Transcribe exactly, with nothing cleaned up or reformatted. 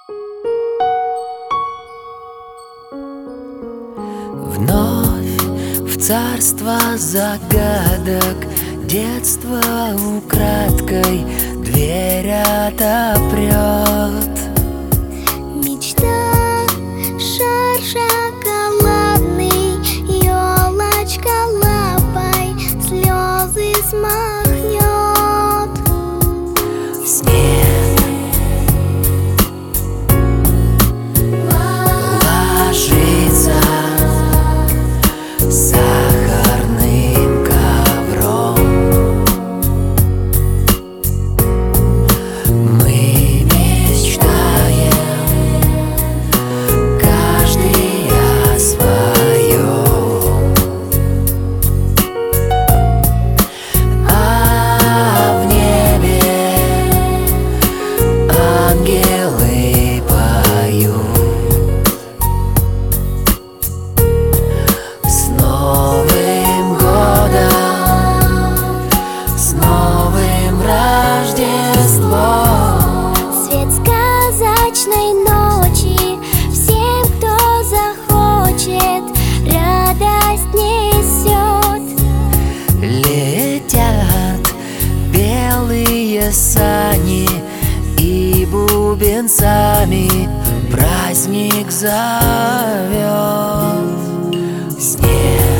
Вновь в царство загадок детство украдкой дверь отопрет. Мечта, шар шоколадный, елочка лапой слезы смахнет. Снег ложится сахарным ковром. Мы мечтаем, каждый о своем, а в небе ангелы поют. С Новым годом, с новым Рождеством! Свет сказочной ночи всем, кто захочет, радость несет. Летят белые сани и бубенцами праздник зовет. Снег